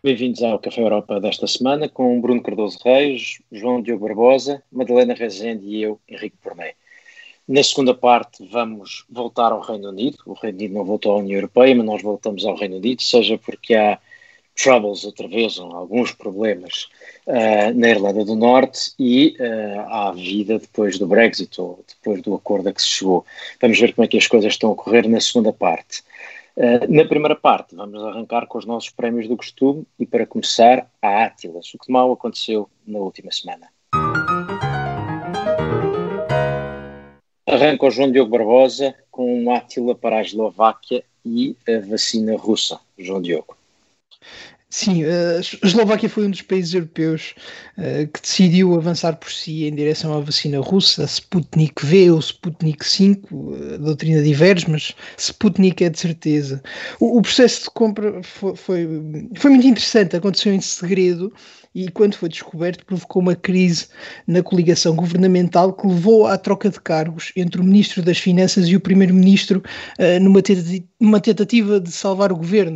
Bem-vindos ao Café Europa desta semana com Bruno Cardoso Reis, João Diogo Barbosa, Madalena Rezende e eu, Henrique Porné. Na segunda parte vamos voltar ao Reino Unido. O Reino Unido não voltou à União Europeia, mas nós voltamos ao Reino Unido, seja porque há troubles outra vez, ou alguns problemas na Irlanda do Norte e há vida depois do Brexit ou depois do acordo a que se chegou. Vamos ver como é que as coisas estão a correr na segunda parte. Na primeira parte vamos arrancar com os nossos prémios do costume e para começar a Átilas, o que mal aconteceu na última semana. Arranca o João Diogo Barbosa com um Átila para a Eslováquia e a vacina russa. João Diogo. Sim, a Eslováquia foi um dos países europeus que decidiu avançar por si em direção à vacina russa, a Sputnik V ou Sputnik 5, a doutrina diverge, mas Sputnik é de certeza. O processo de compra foi muito interessante, aconteceu em segredo e quando foi descoberto provocou uma crise na coligação governamental que levou à troca de cargos entre o Ministro das Finanças e o Primeiro-Ministro numa tentativa de salvar o governo.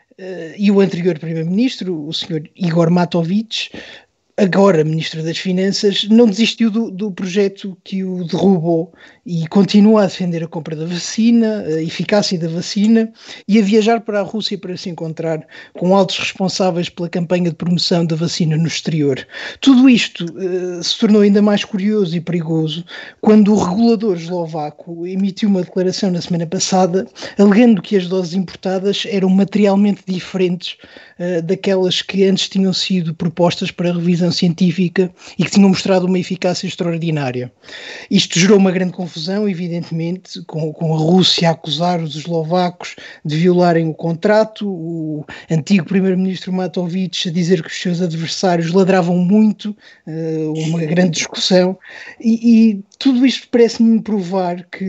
E o anterior Primeiro-Ministro, o Sr. Igor Matović, agora Ministro das Finanças, não desistiu do projeto que o derrubou e continua a defender a compra da vacina, a eficácia da vacina e a viajar para a Rússia para se encontrar com altos responsáveis pela campanha de promoção da vacina no exterior. Tudo isto se tornou ainda mais curioso e perigoso quando o regulador eslovaco emitiu uma declaração na semana passada alegando que as doses importadas eram materialmente diferentes daquelas que antes tinham sido propostas para revisão científica e que tinham mostrado uma eficácia extraordinária. Isto gerou uma grande confusão, evidentemente, com a Rússia a acusar os eslovacos de violarem o contrato, o antigo primeiro-ministro Matović a dizer que os seus adversários ladravam muito, uma grande discussão, e tudo isto parece-me provar que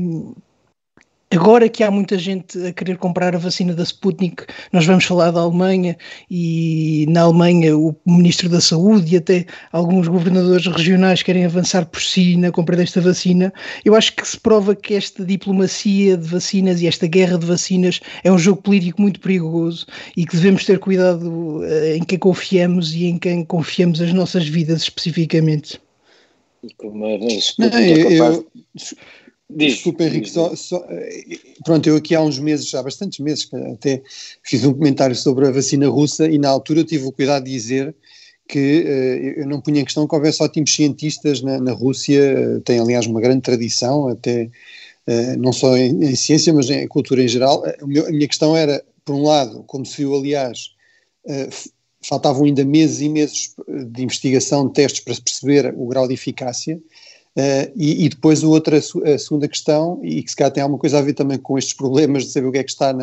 agora que há muita gente a querer comprar a vacina da Sputnik, nós vamos falar da Alemanha e na Alemanha o Ministro da Saúde e até alguns governadores regionais querem avançar por si na compra desta vacina. Eu acho que se prova que esta diplomacia de vacinas e esta guerra de vacinas é um jogo político muito perigoso e que devemos ter cuidado em quem confiamos e em quem confiamos as nossas vidas especificamente. E como a Sputnik é capaz... Desculpa, Henrique, pronto, eu aqui há uns meses, há bastantes meses, até fiz um comentário sobre a vacina russa e na altura eu tive o cuidado de dizer que eu não punha em questão que houvesse ótimos cientistas na Rússia, tem aliás uma grande tradição, até não só em ciência, mas em cultura em geral. A minha questão era, por um lado, como se viu aliás, faltavam ainda meses e meses de investigação, de testes para se perceber o grau de eficácia. E depois a segunda questão, e que se calhar tem alguma coisa a ver também com estes problemas de saber o que é que está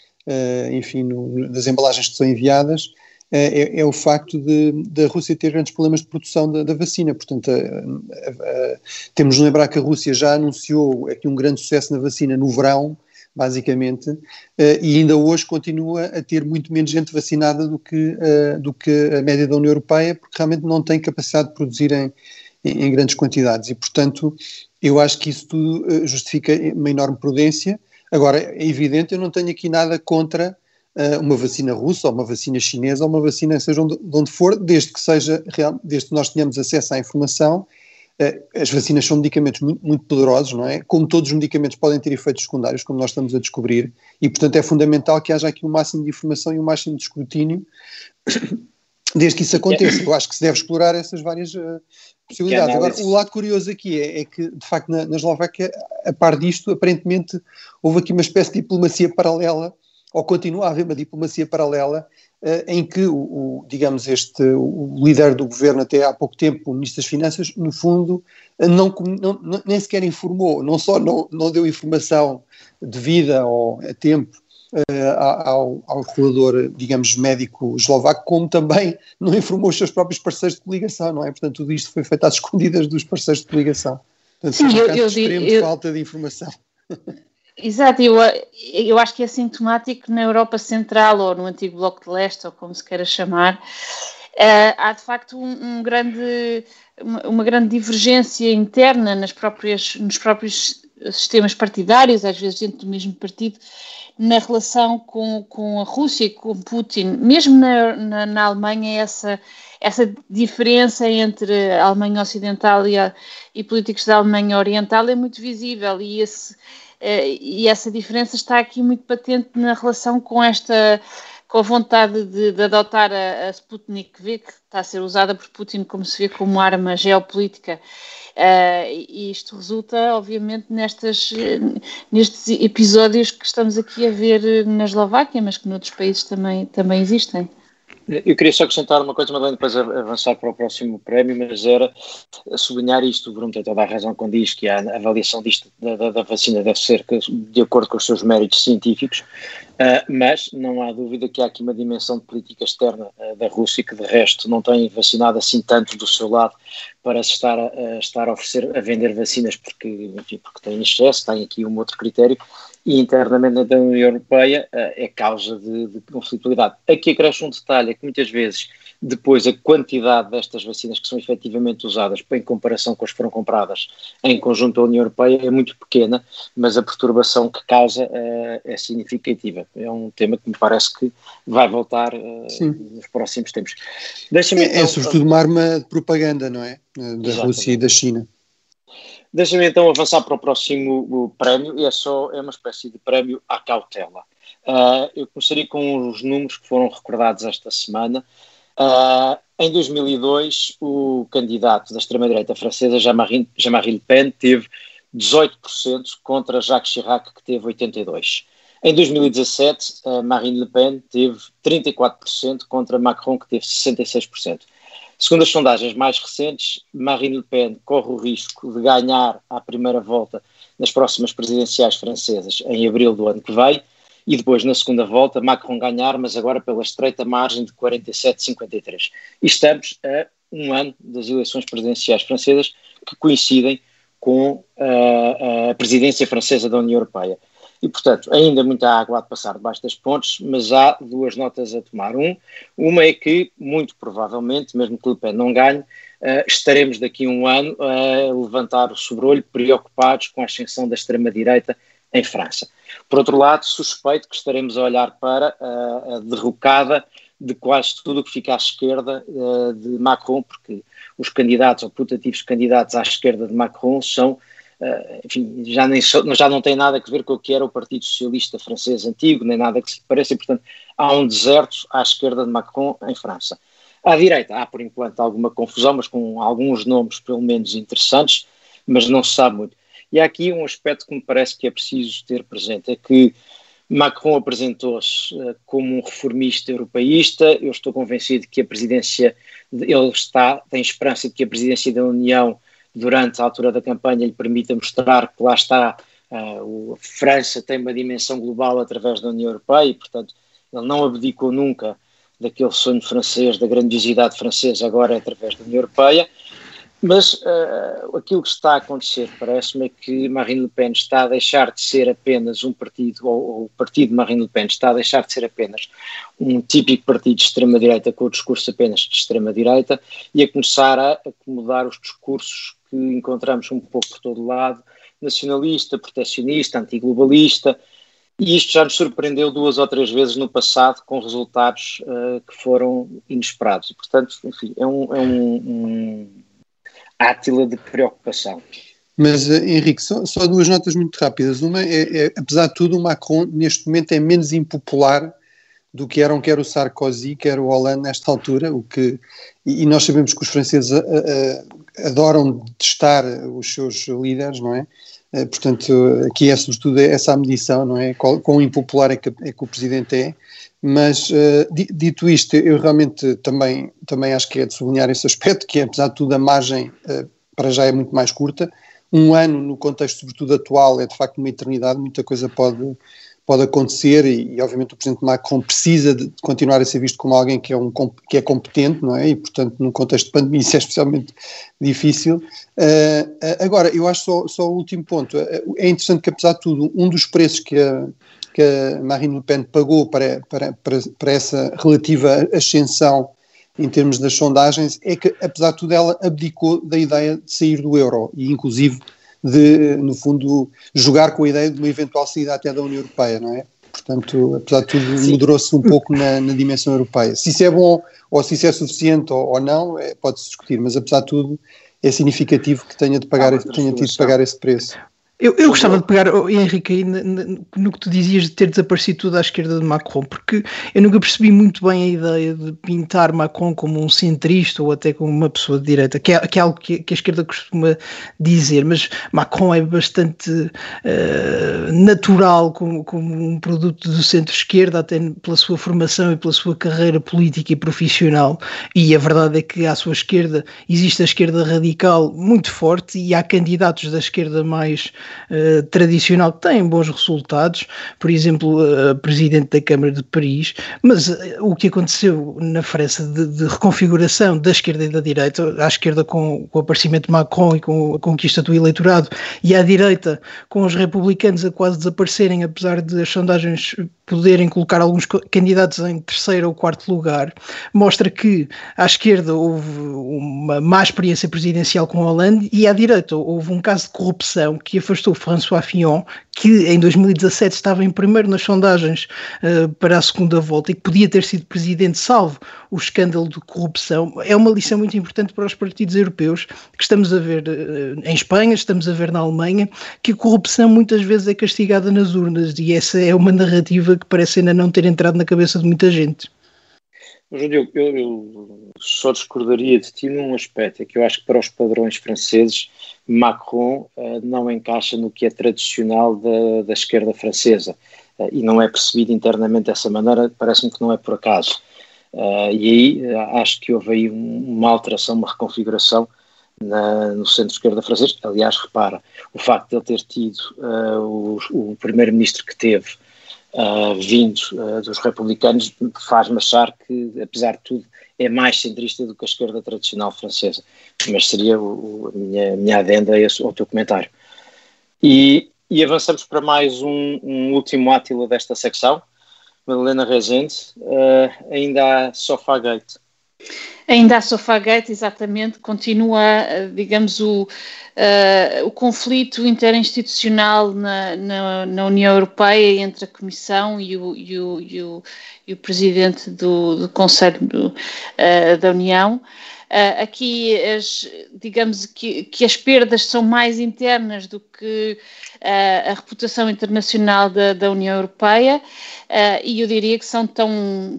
nas embalagens que são enviadas, é o facto da Rússia ter grandes problemas de produção da vacina. Portanto, temos de lembrar que a Rússia já anunciou aqui um grande sucesso na vacina no verão, basicamente, e ainda hoje continua a ter muito menos gente vacinada do que a média da União Europeia, porque realmente não tem capacidade de produzir em grandes quantidades e, portanto, eu acho que isso tudo justifica uma enorme prudência. Agora, é evidente, eu não tenho aqui nada contra uma vacina russa ou uma vacina chinesa ou uma vacina, seja de onde for, desde que nós tenhamos acesso à informação. As vacinas são medicamentos muito, muito poderosos, não é? Como todos os medicamentos podem ter efeitos secundários, como nós estamos a descobrir, e, portanto, é fundamental que haja aqui um máximo de informação e um máximo de escrutínio desde que isso aconteça. Eu acho que se deve explorar essas várias possibilidades. Agora, o lado curioso aqui é que, de facto, na Eslováquia, a par disto, aparentemente houve aqui uma espécie de diplomacia paralela, ou continua a haver uma diplomacia paralela, em que o líder do governo até há pouco tempo, o Ministro das Finanças, no fundo, nem sequer informou, não só não deu informação devida ou a tempo ao regulador, digamos, médico eslovaco, como também não informou os seus próprios parceiros de coligação, não é? Portanto, tudo isto foi feito às escondidas dos parceiros de coligação. Portanto, sim, extremo falta de informação. Exato, eu acho que é sintomático na Europa Central ou no antigo Bloco de Leste, ou como se queira chamar, há de facto uma grande divergência interna nos próprios sistemas partidários, às vezes dentro do mesmo partido, na relação com a Rússia e com Putin. Mesmo na Alemanha, essa diferença entre a Alemanha Ocidental e políticos da Alemanha Oriental é muito visível, e essa diferença está aqui muito patente na relação com a vontade de adotar a Sputnik V, que está a ser usada por Putin, como se vê, como arma geopolítica. E isto resulta, obviamente, nestes episódios que estamos aqui a ver na Eslováquia, mas que noutros países também existem. Eu queria só acrescentar uma coisa, Madalena, depois avançar para o próximo prémio, mas era sublinhar isto. O Bruno tem toda a razão quando diz que a avaliação disto da vacina deve ser de acordo com os seus méritos científicos, mas não há dúvida que há aqui uma dimensão de política externa da Rússia, que de resto não tem vacinado assim tanto do seu lado para se estar a vender vacinas porque tem excesso, tem aqui um outro critério, e internamente na União Europeia é causa de conflitualidade. Aqui acresce um detalhe, é que muitas vezes depois a quantidade destas vacinas que são efetivamente usadas em comparação com as que foram compradas em conjunto da União Europeia é muito pequena, mas a perturbação que causa é significativa. É um tema que me parece que vai voltar nos próximos tempos. É sobretudo uma arma de propaganda, não é? Da Rússia e da China. Deixa-me então avançar para o próximo prémio, e é uma espécie de prémio à cautela. Eu começaria com os números que foram recordados esta semana. Em 2002, o candidato da extrema-direita francesa, Jean-Marie Le Pen, teve 18% contra Jacques Chirac, que teve 82%. Em 2017, Marine Le Pen teve 34% contra Macron, que teve 66%. Segundo as sondagens mais recentes, Marine Le Pen corre o risco de ganhar à primeira volta nas próximas presidenciais francesas em abril do ano que vem, e depois na segunda volta Macron ganhar, mas agora pela estreita margem de 47-53. E estamos a um ano das eleições presidenciais francesas, que coincidem com a presidência francesa da União Europeia. E, portanto, ainda muita água há de passar debaixo das pontes, mas há duas notas a tomar. Uma é que, muito provavelmente, mesmo que Le Pen não ganhe, estaremos daqui a um ano a levantar o sobrolho, preocupados com a ascensão da extrema-direita em França. Por outro lado, suspeito que estaremos a olhar para a derrocada de quase tudo o que fica à esquerda de Macron, porque os candidatos, ou putativos candidatos à esquerda de Macron, são já não tem nada a ver com o que era o Partido Socialista francês antigo, nem nada que se pareça, e, portanto, há um deserto à esquerda de Macron em França. À direita há, por enquanto, alguma confusão, mas com alguns nomes, pelo menos, interessantes, mas não se sabe muito. E há aqui um aspecto que me parece que é preciso ter presente, é que Macron apresentou-se como um reformista europeísta. Eu estou convencido que a presidência, tem esperança de que a presidência da União, durante a altura da campanha, lhe permita mostrar que lá está, a França tem uma dimensão global através da União Europeia, e, portanto, ele não abdicou nunca daquele sonho francês, da grandiosidade francesa, agora através da União Europeia. Mas aquilo que está a acontecer, parece-me, é que Marine Le Pen está a deixar de ser apenas um partido, ou o partido de Marine Le Pen está a deixar de ser apenas um típico partido de extrema-direita com o discurso apenas de extrema-direita, e a começar a acomodar os discursos que encontramos um pouco por todo lado, nacionalista, proteccionista, antiglobalista, e isto já nos surpreendeu 2 ou 3 vezes no passado, com resultados que foram inesperados. E, portanto, enfim, é um átila de preocupação. Mas, Henrique, só 2 notas muito rápidas. Uma apesar de tudo, o Macron neste momento é menos impopular do que eram quer o Sarkozy, quer o Hollande nesta altura, e nós sabemos que os franceses adoram testar os seus líderes, não é? Portanto, aqui é sobretudo essa a medição, não é? Quão impopular é que o presidente é. Mas, dito isto, eu realmente também acho que é de sublinhar esse aspecto, que apesar de tudo a margem para já é muito mais curta. Um ano, no contexto sobretudo atual, é de facto uma eternidade, muita coisa pode acontecer, e obviamente o presidente Macron precisa de continuar a ser visto como alguém que é competente, não é? E, portanto, num contexto de pandemia isso é especialmente difícil. Agora, eu acho só o último ponto. É interessante que, apesar de tudo, um dos preços que a Marine Le Pen pagou para essa relativa ascensão em termos das sondagens é que, apesar de tudo, ela abdicou da ideia de sair do euro, e inclusive de, no fundo, jogar com a ideia de uma eventual saída até da União Europeia, não é? Portanto, apesar de tudo, moderou-se um pouco na dimensão europeia. Se isso é bom ou se isso é suficiente ou não, pode-se discutir, mas apesar de tudo é significativo que tenha tido de pagar esse preço. Eu gostava de pegar, Henrique, aí no que tu dizias de ter desaparecido tudo à esquerda de Macron, porque eu nunca percebi muito bem a ideia de pintar Macron como um centrista ou até como uma pessoa de direita, que é algo que a esquerda costuma dizer, mas Macron é bastante natural como um produto do centro-esquerda, até pela sua formação e pela sua carreira política e profissional, e a verdade é que à sua esquerda existe a esquerda radical muito forte e há candidatos da esquerda mais tradicional que tem bons resultados, por exemplo, a Presidente da Câmara de Paris, mas o que aconteceu na França de reconfiguração da esquerda e da direita, à esquerda com o aparecimento de Macron e com a conquista do eleitorado, e à direita com os republicanos a quase desaparecerem, apesar de as sondagens poderem colocar alguns candidatos em terceiro ou quarto lugar, mostra que à esquerda houve uma má experiência presidencial com Hollande e à direita houve um caso de corrupção que afastou François Fillon, que em 2017 estava em primeiro nas sondagens para a segunda volta e que podia ter sido presidente salvo o escândalo de corrupção. É uma lição muito importante para os partidos europeus que estamos a ver em Espanha, estamos a ver na Alemanha, que a corrupção muitas vezes é castigada nas urnas e essa é uma narrativa que parece ainda não ter entrado na cabeça de muita gente. João, eu só discordaria de ti num aspecto, é que eu acho que para os padrões franceses Macron não encaixa no que é tradicional da esquerda francesa e não é percebido internamente dessa maneira, parece-me que não é por acaso. E aí acho que houve aí uma alteração, uma reconfiguração no centro-esquerda francês. Aliás, repara, o facto de ele ter tido o primeiro-ministro que teve vindo dos republicanos faz-me achar que, apesar de tudo, é mais centrista do que a esquerda tradicional francesa, mas seria a minha adenda ao teu comentário. E avançamos para mais um último átila desta secção. Madalena Rezende, ainda há Sofagate. Ainda há Sofagate, exatamente, continua, digamos, o conflito interinstitucional na União Europeia entre a Comissão e o Presidente do Conselho da União. Aqui, digamos que as perdas são mais internas do que a reputação internacional da União Europeia, e eu diria que são tão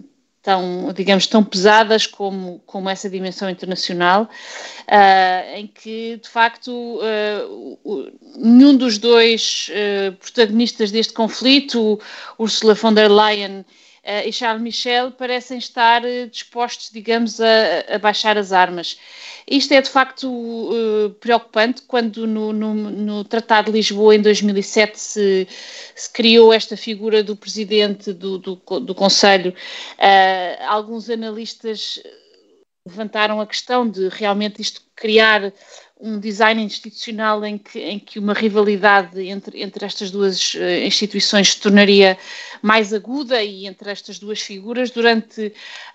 pesadas como essa dimensão internacional, em que, de facto, nenhum dos dois protagonistas deste conflito, Ursula von der Leyen e Charles Michel, parecem estar dispostos, digamos, a baixar as armas. Isto é, de facto, preocupante quando no Tratado de Lisboa, em 2007, se criou esta figura do presidente do Conselho. Alguns analistas levantaram a questão de realmente isto criar um design institucional em que uma rivalidade entre estas duas instituições se tornaria mais aguda, e entre estas duas figuras durante,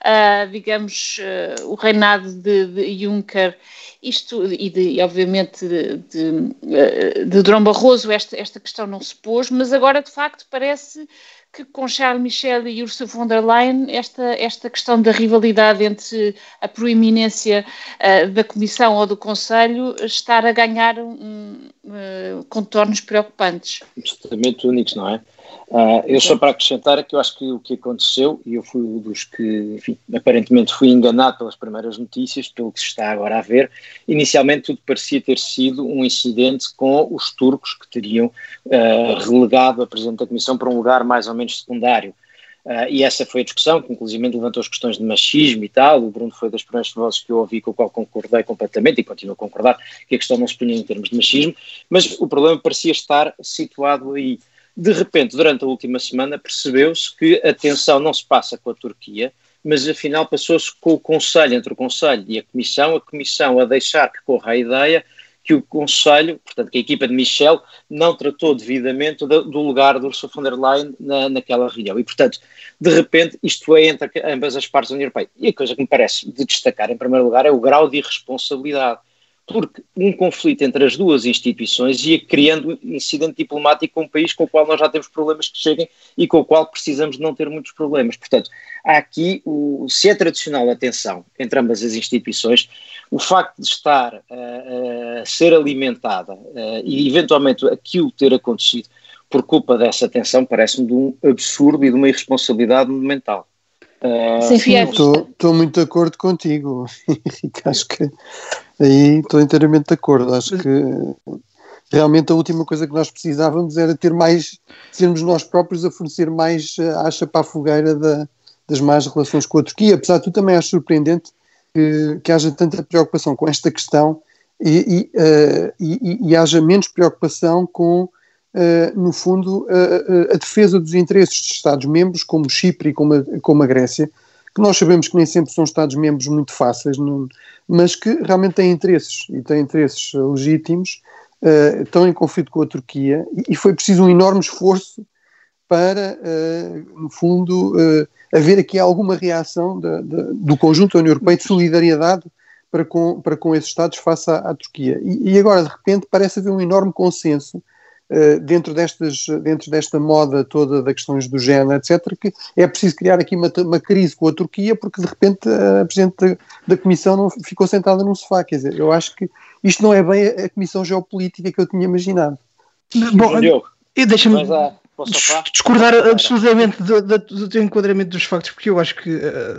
o reinado de Juncker, e obviamente de Durão Barroso, esta questão não se pôs, mas agora de facto parece que com Charles Michel e Ursula von der Leyen esta questão da rivalidade entre a proeminência da Comissão ou do Conselho estar a ganhar contornos preocupantes. Absolutamente únicos, não é? Eu só para acrescentar é que eu acho que o que aconteceu, e eu fui um dos que, enfim, aparentemente fui enganado pelas primeiras notícias, pelo que se está agora a ver. Inicialmente tudo parecia ter sido um incidente com os turcos que teriam relegado a Presidente da Comissão para um lugar mais ou menos secundário. E essa foi a discussão, que inclusive levantou as questões de machismo e tal. O Bruno foi das primeiras vozes que eu ouvi, com o qual concordei completamente e continuo a concordar, que a questão não se punha em termos de machismo, mas o problema parecia estar situado aí. De repente, durante a última semana, percebeu-se que a tensão não se passa com a Turquia, mas afinal passou-se com o Conselho, entre o Conselho e a Comissão a deixar que corra a ideia que o Conselho, portanto que a equipa de Michel, não tratou devidamente do lugar de Ursula von der Leyen naquela reunião. E, portanto, de repente, isto é entre ambas as partes da União Europeia. E a coisa que me parece de destacar, em primeiro lugar, é o grau de irresponsabilidade. porque um conflito entre as duas instituições ia criando incidente diplomático com um país com o qual nós já temos problemas que cheguem e com o qual precisamos de não ter muitos problemas. Portanto, há aqui, se é tradicional a tensão entre ambas as instituições, o facto de estar a ser alimentada e eventualmente aquilo ter acontecido por culpa dessa tensão parece-me de um absurdo e de uma irresponsabilidade monumental. Estou muito de acordo contigo, Henrique, acho que aí estou inteiramente de acordo, acho que realmente a última coisa que nós precisávamos era sermos nós próprios a fornecer mais acha para a fogueira das más relações com a Turquia, apesar de tu também acho surpreendente que haja tanta preocupação com esta questão e haja menos preocupação com no fundo, a defesa dos interesses de Estados-membros, como Chipre e como a Grécia, que nós sabemos que nem sempre são Estados-membros muito fáceis, mas que realmente têm interesses, e têm interesses legítimos, estão em conflito com a Turquia, e foi preciso um enorme esforço para, no fundo, haver aqui alguma reação do conjunto da União Europeia de solidariedade para com esses Estados face à Turquia. E agora, de repente, parece haver um enorme consenso dentro desta moda toda das questões do género, etc., que é preciso criar aqui uma crise com a Turquia, porque de repente a Presidente da Comissão não ficou sentada num sofá. Quer dizer, eu acho que isto não é bem a Comissão Geopolítica que eu tinha imaginado. Bom, deixa-me discordar absolutamente do teu enquadramento dos factos, porque eu acho que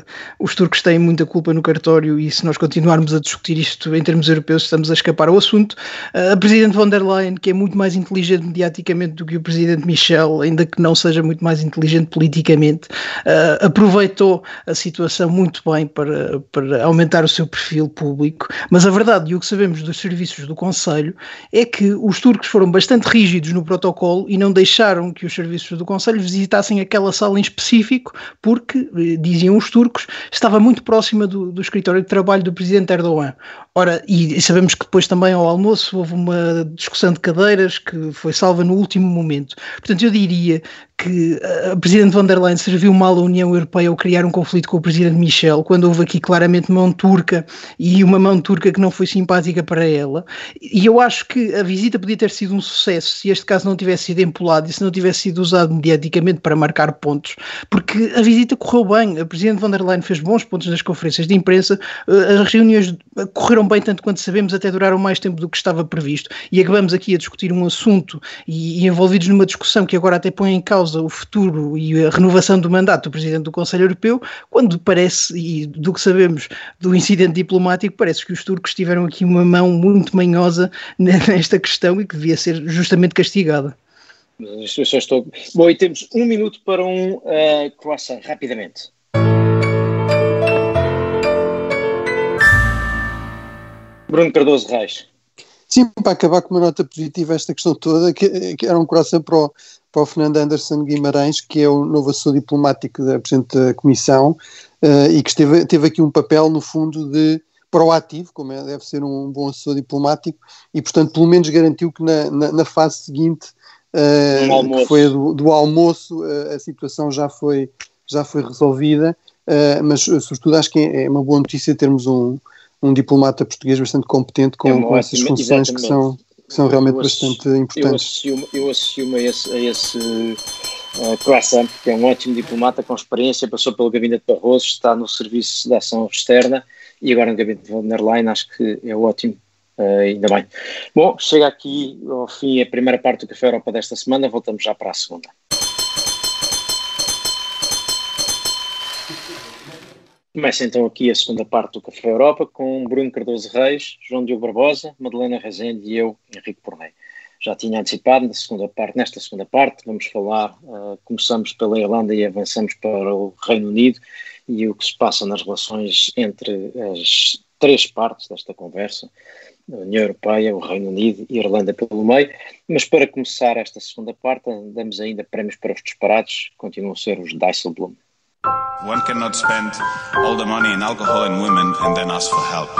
os turcos têm muita culpa no cartório e se nós continuarmos a discutir isto em termos europeus estamos a escapar ao assunto. A Presidente von der Leyen, que é muito mais inteligente mediaticamente do que o Presidente Michel, ainda que não seja muito mais inteligente politicamente, aproveitou a situação muito bem para aumentar o seu perfil público, mas a verdade e o que sabemos dos serviços do Conselho é que os turcos foram bastante rígidos no protocolo e não deixaram que os serviços do Conselho visitassem aquela sala em específico porque, diziam os turcos, estava muito próxima do escritório de trabalho do Presidente Erdogan. Ora, e sabemos que depois também ao almoço houve uma discussão de cadeiras que foi salva no último momento. Portanto, eu diria que a Presidente von der Leyen serviu mal a União Europeia ao criar um conflito com o Presidente Michel, quando houve aqui claramente mão turca e uma mão turca que não foi simpática para ela. E eu acho que a visita podia ter sido um sucesso se este caso não tivesse sido empolado e se não tivesse sido usado mediaticamente para marcar pontos, porque a visita correu bem. A Presidente von der Leyen fez bons pontos nas conferências de imprensa, as reuniões correram bem tanto quanto sabemos, até duraram mais tempo do que estava previsto, e acabamos aqui a discutir um assunto e envolvidos numa discussão que agora até põe em causa o futuro e a renovação do mandato do Presidente do Conselho Europeu, quando parece, e do que sabemos do incidente diplomático, parece que os turcos tiveram aqui uma mão muito manhosa nesta questão e que devia ser justamente castigada. Eu só estou... Bom, e temos 1 minuto para um croissant, rapidamente. Bruno Cardoso Reis. Sim, para acabar com uma nota positiva esta questão toda, que era um croissant para o Fernando Anderson Guimarães, que é o novo assessor diplomático da Presidente da Comissão, e que teve aqui um papel, no fundo, de proativo, como deve ser um bom assessor diplomático, e, portanto, pelo menos garantiu que na fase seguinte, que foi do almoço, a situação já foi resolvida, mas, sobretudo, acho que é uma boa notícia termos um diplomata português bastante competente com essas funções que são realmente bastante importantes. Eu assumo a esse croissant, porque é um ótimo diplomata com experiência, passou pelo gabinete de Barroso, está no Serviço de Ação Externa e agora no gabinete de von der Leyen, acho que é ótimo, ainda bem. Bom, chega aqui ao fim a primeira parte do Café Europa desta semana, voltamos já para a segunda. Começa então aqui a segunda parte do Café Europa com Bruno Cardoso Reis, João Diogo Barbosa, Madalena Rezende e eu, Henrique Pornei. Já tinha antecipado nesta segunda parte vamos falar, começamos pela Irlanda e avançamos para o Reino Unido e o que se passa nas relações entre as três partes desta conversa, a União Europeia, o Reino Unido e a Irlanda pelo meio. Mas para começar esta segunda parte, damos ainda prémios para os disparados, continuam a ser os Dijsselbloem. One cannot spend all the money in alcohol and women and then ask for help.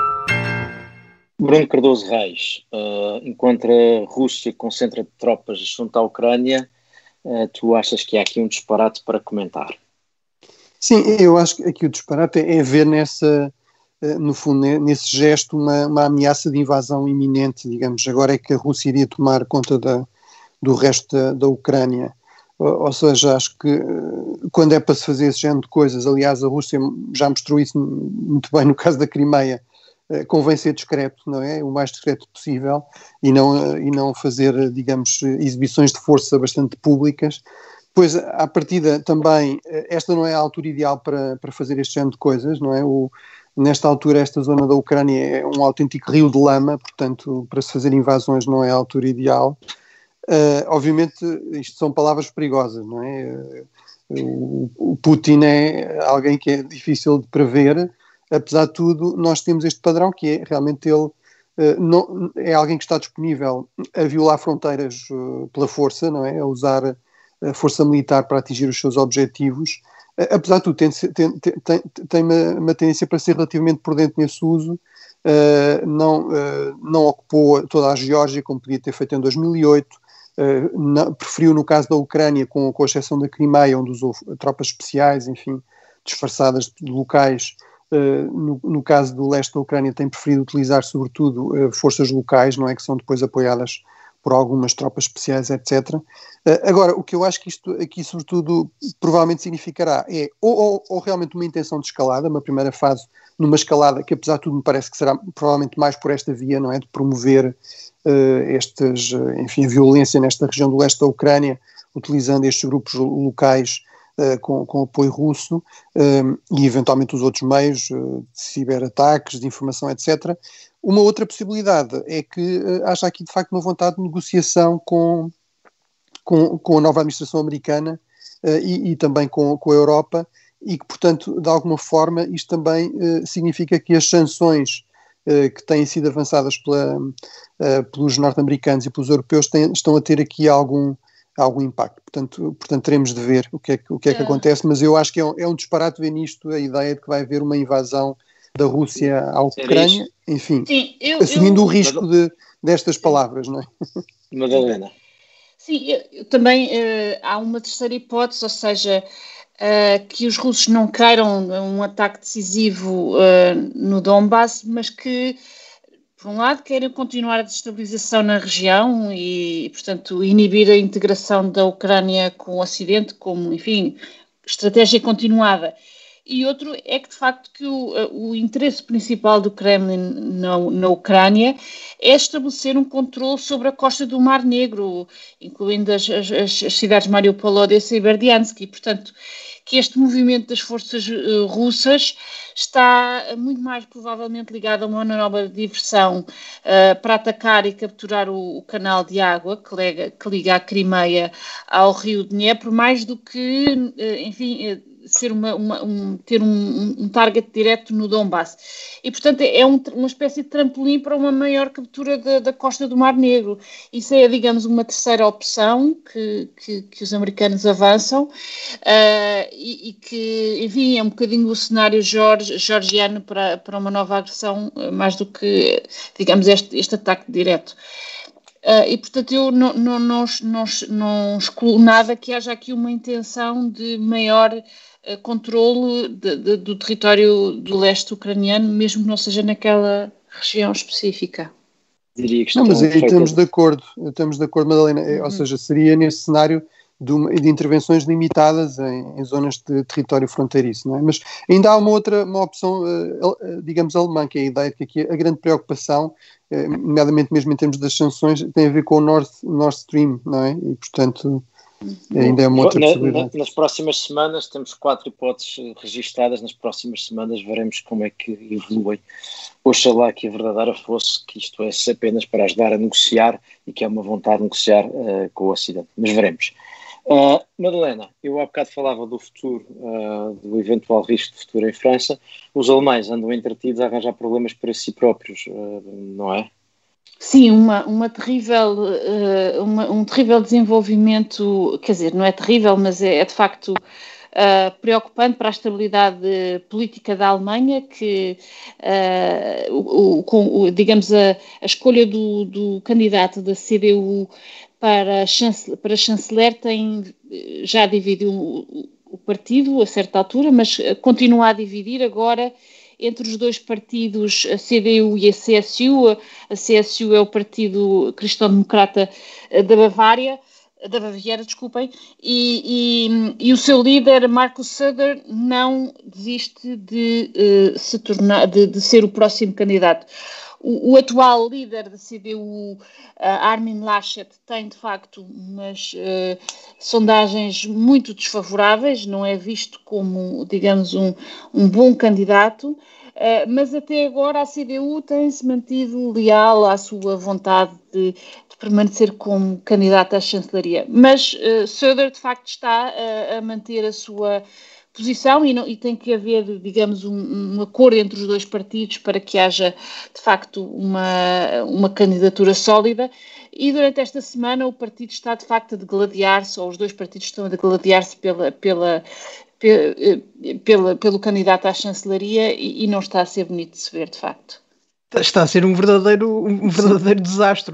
Bruno Cardoso Reis, enquanto a Rússia concentra tropas junto à Ucrânia, tu achas que há aqui um disparate para comentar? Sim, eu acho que aqui o disparate é ver no fundo, nesse gesto, uma ameaça de invasão iminente, digamos. Agora é que a Rússia iria tomar conta do resto da Ucrânia. Ou seja, acho que quando é para se fazer esse género de coisas, aliás, a Rússia já mostrou isso muito bem no caso da Crimeia, convém ser discreto, não é? O mais discreto possível e não fazer, digamos, exibições de força bastante públicas. Pois, à partida, também, esta não é a altura ideal para fazer este género de coisas, não é? Nesta altura, esta zona da Ucrânia é um autêntico rio de lama, portanto, para se fazer invasões não é a altura ideal. Obviamente, isto são palavras perigosas, não é? O Putin é alguém que é difícil de prever. Apesar de tudo, nós temos este padrão que é realmente ele é alguém que está disponível a violar fronteiras pela força, não é? A usar a força militar para atingir os seus objetivos. Apesar de tudo, tem uma tendência para ser relativamente prudente nesse uso. Não ocupou toda a Geórgia como podia ter feito em 2008. Preferiu, no caso da Ucrânia, com a exceção da Crimeia, onde usou tropas especiais, enfim, disfarçadas de locais. No caso do leste da Ucrânia, tem preferido utilizar sobretudo forças locais, não é, que são depois apoiadas por algumas tropas especiais, etc. Agora, o que eu acho que isto aqui sobretudo provavelmente significará é ou realmente uma intenção de escalada, uma primeira fase numa escalada que apesar de tudo me parece que será provavelmente mais por esta via, não é, de promover enfim, a violência nesta região do leste da Ucrânia, utilizando estes grupos locais com apoio russo e eventualmente os outros meios de ciberataques, de informação, etc. Uma outra possibilidade é que haja aqui de facto uma vontade de negociação com a nova administração americana e também com a Europa e que, portanto, de alguma forma isto também significa que as sanções que têm sido avançadas pelos norte-americanos e pelos europeus estão a ter aqui algum impacto. Portanto, teremos de ver o que é que acontece, mas eu acho que é um disparate ver nisto a ideia de que vai haver uma invasão da Rússia à Ucrânia, enfim, sim, assumindo o risco destas palavras, não é? Madalena. Sim, eu também há uma terceira hipótese, ou seja, que os russos não queiram um ataque decisivo no Donbass, mas que, por um lado, querem continuar a destabilização na região e, portanto, inibir a integração da Ucrânia com o Ocidente, como, enfim, estratégia continuada. E outro é que, de facto, que o interesse principal do Kremlin na Ucrânia é estabelecer um controle sobre a costa do Mar Negro, incluindo as cidades de Mariupol, Odessa e Berdiansk, e, portanto, que este movimento das forças russas está muito mais provavelmente ligado a uma nova diversão para atacar e capturar o canal de água que liga a Crimeia ao rio Dnepro, mais do que, enfim, ter um target direto no Donbass. E, portanto, é uma espécie de trampolim para uma maior captura da costa do Mar Negro. Isso é, digamos, uma terceira opção que os americanos avançam e que, enfim, é um bocadinho o cenário georgiano para uma nova agressão, mais do que, digamos, este ataque direto. E, portanto, eu não excluo nada que haja aqui uma intenção de maior controle do território do leste ucraniano, mesmo que não seja naquela região específica. Diria que não, mas aí estamos de acordo, Madalena, ou seja, seria nesse cenário de intervenções limitadas em zonas de território fronteiriço, não é? Mas ainda há uma opção, digamos, alemã, que é a ideia de que aqui a grande preocupação, nomeadamente mesmo em termos das sanções, tem a ver com o Nord Stream, não é? E, portanto, ainda é uma outra possibilidade. Nas próximas semanas, temos 4 hipóteses registadas, nas próximas semanas veremos como é que evolui. Oxalá que a verdadeira fosse que isto é apenas para ajudar a negociar e que é uma vontade de negociar com o Ocidente, mas veremos. Madalena, eu há bocado falava do futuro, do eventual risco de futuro em França. Os alemães andam entretidos a arranjar problemas para si próprios, não é? Sim, um terrível desenvolvimento, quer dizer, não é terrível, mas é de facto preocupante para a estabilidade política da Alemanha, que, digamos, a escolha do candidato da CDU para chanceler já dividiu o partido a certa altura, mas continua a dividir agora entre os dois partidos, a CDU e a CSU. A CSU é o Partido Cristão-Democrata da Baviera, desculpem, e o seu líder, Markus Söder, não desiste de ser o próximo candidato. O atual líder da CDU, Armin Laschet, tem de facto umas sondagens muito desfavoráveis, não é visto como, digamos, um bom candidato, mas até agora a CDU tem-se mantido leal à sua vontade de permanecer como candidato à chancelaria. Mas Söder, de facto, está a manter a sua posição e tem que haver, digamos, um acordo entre os dois partidos para que haja, de facto, uma candidatura sólida. E durante esta semana o partido está, de facto, a degladiar-se, ou os dois partidos estão a degladiar-se pelo candidato à chancelaria e não está a ser bonito de se ver, de facto. Está a ser um verdadeiro desastre.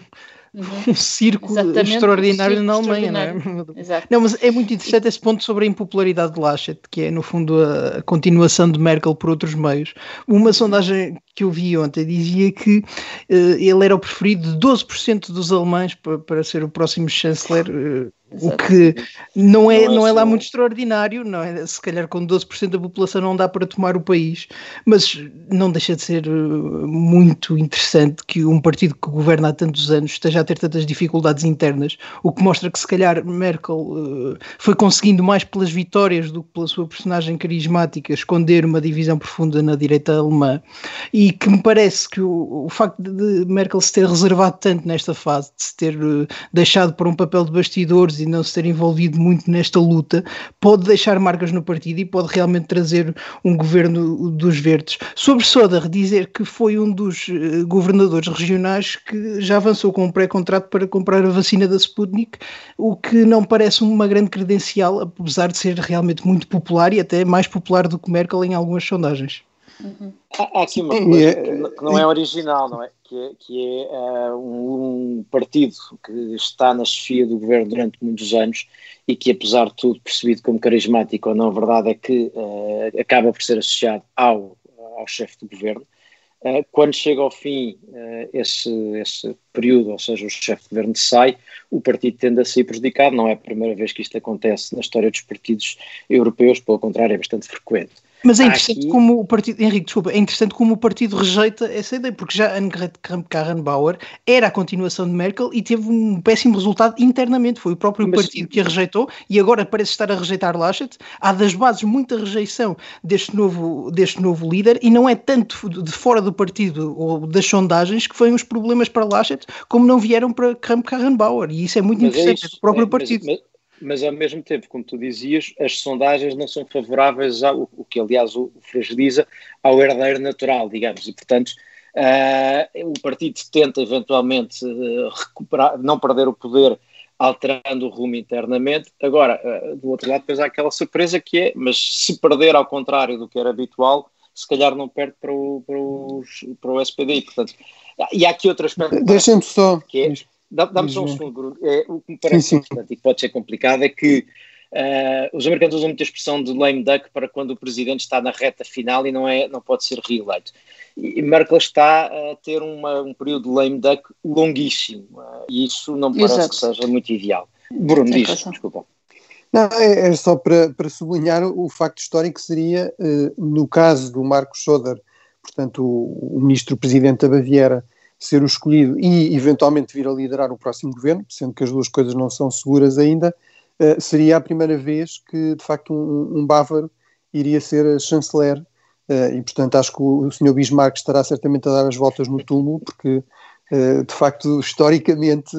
Um circo extraordinário na Alemanha, não é? Exato. Não, mas é muito interessante esse ponto sobre a impopularidade de Laschet, que é, no fundo, a continuação de Merkel por outros meios. Uma sondagem que eu vi ontem dizia que ele era o preferido de 12% dos alemães para ser o próximo chanceler, o que não é lá muito extraordinário, não é? Se calhar com 12% da população não dá para tomar o país, mas não deixa de ser muito interessante que um partido que governa há tantos anos esteja a ter tantas dificuldades internas, o que mostra que se calhar Merkel foi conseguindo mais pelas vitórias do que pela sua personagem carismática esconder uma divisão profunda na direita alemã, e que me parece que o facto de Merkel se ter reservado tanto nesta fase, de se ter deixado para um papel de bastidores e não se ter envolvido muito nesta luta, pode deixar marcas no partido e pode realmente trazer um governo dos verdes. Sobre Söder, dizer que foi um dos governadores regionais que já avançou com um pré-contrato para comprar a vacina da Sputnik, o que não parece uma grande credencial, apesar de ser realmente muito popular e até mais popular do que Merkel em algumas sondagens. Uhum. Há aqui uma coisa que não é original, não é? Que é um partido que está na chefia do governo durante muitos anos e que, apesar de tudo, percebido como carismático ou não, a verdade é que acaba por ser associado ao chefe do governo. Quando chega ao fim esse período, ou seja, o chefe de governo sai, o partido tende a ser prejudicado. Não é a primeira vez que isto acontece na história dos partidos europeus, pelo contrário, é bastante frequente. Mas é interessante como o partido, Henrique, desculpa, é interessante como o partido rejeita essa ideia, porque já Annegret Kramp-Karrenbauer era a continuação de Merkel e teve um péssimo resultado internamente. Foi o próprio partido que a rejeitou e agora parece estar a rejeitar Laschet. Há das bases muita rejeição deste novo líder e não é tanto de fora do partido ou das sondagens que foi uns problemas para Laschet como não vieram para Kramp-Karrenbauer, e isso é muito interessante, é do próprio partido. Mas ao mesmo tempo, como tu dizias, as sondagens não são favoráveis o que aliás o fragiliza, ao herdeiro natural, digamos, e portanto o partido tenta eventualmente recuperar, não perder o poder, alterando o rumo internamente. Agora, do outro lado, depois há aquela surpresa que é, mas se perder ao contrário do que era habitual, se calhar não perde para o SPD, portanto, e há aqui outro aspecto. Deixem-me só... Que é, dá-me só um segundo, Bruno. O que me parece importante e que pode ser complicado é que os americanos usam muito a expressão de lame duck para quando o presidente está na reta final e não pode ser reeleito. E Merkel está a ter um período de lame duck longuíssimo e isso não parece que seja muito ideal. Bruno, diz, desculpa. Não, é só para sublinhar o facto histórico que seria, no caso do Markus Söder, portanto o ministro-presidente da Baviera, ser o escolhido e eventualmente vir a liderar o próximo governo, sendo que as duas coisas não são seguras ainda, seria a primeira vez que de facto um bávaro iria ser chanceler, e portanto acho que o Sr. Bismarck estará certamente a dar as voltas no túmulo, porque de facto historicamente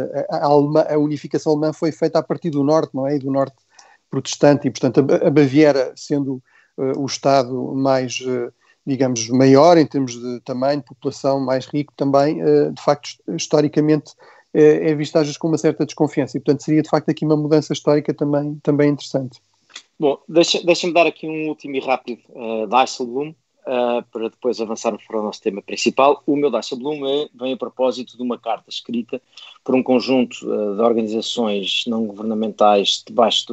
a unificação alemã foi feita a partir do norte, não é? E do norte protestante, e portanto a Baviera sendo o estado mais... digamos, maior em termos de tamanho, de população, mais rico também, de facto, historicamente, é visto às vezes com uma certa desconfiança e, portanto, seria de facto aqui uma mudança histórica também interessante. Bom, deixa-me dar aqui um último e rápido Dijsselbloem, para depois avançarmos para o nosso tema principal. O meu Dijsselbloem vem a propósito de uma carta escrita por um conjunto de organizações não governamentais debaixo do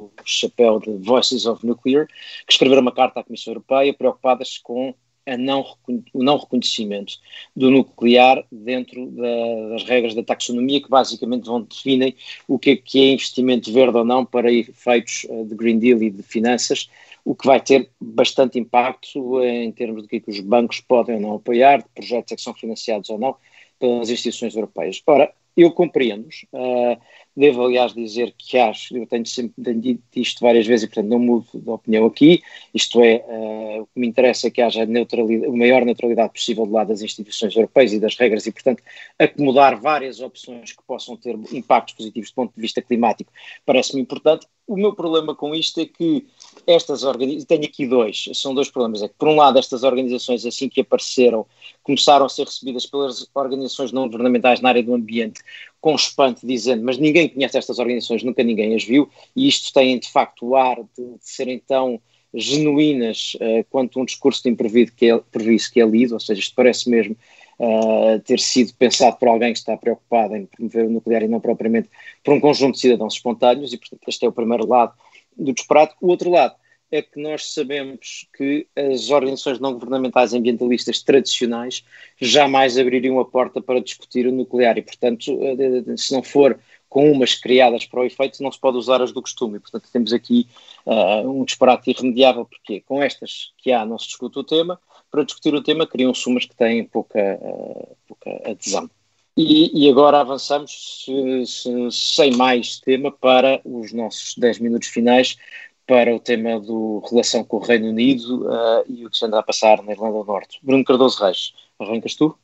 chapéu de Voices of Nuclear, que escreveram uma carta à Comissão Europeia preocupadas com o não reconhecimento do nuclear dentro das regras da taxonomia, que basicamente definem o que é investimento verde ou não para efeitos de Green Deal e de finanças, o que vai ter bastante impacto em termos de que os bancos podem ou não apoiar, de projetos que são financiados ou não pelas instituições europeias. Ora, eu compreendo-os, devo aliás dizer que eu tenho dito isto várias vezes e portanto não mudo de opinião aqui, isto é, o que me interessa é que haja a maior neutralidade possível do lado das instituições europeias e das regras e portanto acomodar várias opções que possam ter impactos positivos do ponto de vista climático parece-me importante. O meu problema com isto é que estas organizações, tenho aqui são dois problemas, é que por um lado estas organizações assim que apareceram começaram a ser recebidas pelas organizações não governamentais na área do ambiente com espanto, dizendo, mas ninguém conhece estas organizações, nunca ninguém as viu, e isto tem de facto o ar de serem tão genuínas quanto um discurso de imprevisto que é lido, ou seja, isto parece mesmo ter sido pensado por alguém que está preocupado em promover o nuclear e não propriamente por um conjunto de cidadãos espontâneos, e portanto este é o primeiro lado do disparate. O outro lado é que nós sabemos que as organizações não governamentais ambientalistas tradicionais jamais abririam a porta para discutir o nuclear e, portanto, se não for com umas criadas para o efeito, não se pode usar as do costume. E, portanto, temos aqui um disparate irremediável, porque com estas que há não se discute o tema, para discutir o tema criam-se umas que têm pouca adesão. E agora avançamos, sem mais tema, para os nossos 10 minutos finais, para o tema da relação com o Reino Unido e o que se anda a passar na Irlanda do Norte. Bruno Cardoso Reis, arrancas tu?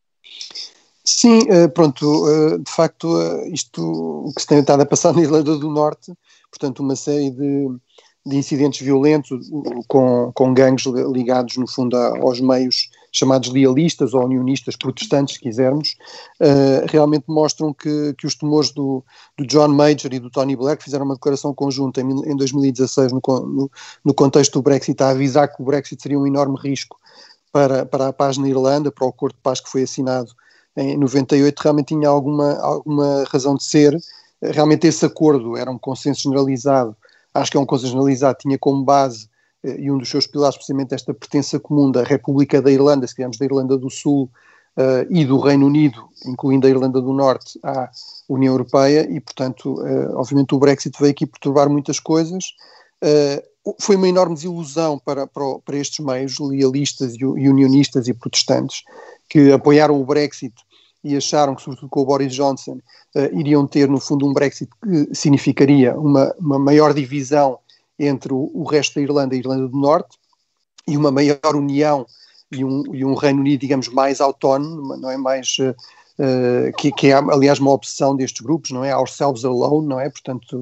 Sim, pronto, de facto, isto o que se tem estado a passar na Irlanda do Norte, portanto, uma série de incidentes violentos com gangues ligados, no fundo, aos meios chamados lealistas ou unionistas protestantes, se quisermos, realmente mostram que os temores do John Major e do Tony Blair, que fizeram uma declaração conjunta em 2016 no contexto do Brexit, a avisar que o Brexit seria um enorme risco para a paz na Irlanda, para o acordo de paz que foi assinado em 98, realmente tinha alguma razão de ser. Realmente esse acordo era um consenso generalizado, acho que é um consenso generalizado, tinha como base e um dos seus pilares precisamente esta pertença comum da República da Irlanda, se quisermos da Irlanda do Sul e do Reino Unido, incluindo a Irlanda do Norte, à União Europeia, e portanto, obviamente o Brexit veio aqui perturbar muitas coisas. Foi uma enorme desilusão para estes meios lealistas e unionistas e protestantes, que apoiaram o Brexit e acharam que, sobretudo com o Boris Johnson, iriam ter, no fundo, um Brexit que significaria uma maior divisão entre o resto da Irlanda e a Irlanda do Norte, e uma maior união e um Reino Unido, digamos, mais autónomo, não é? Mais, que é, aliás, uma obsessão destes grupos, não é? Ourselves alone, não é? Portanto,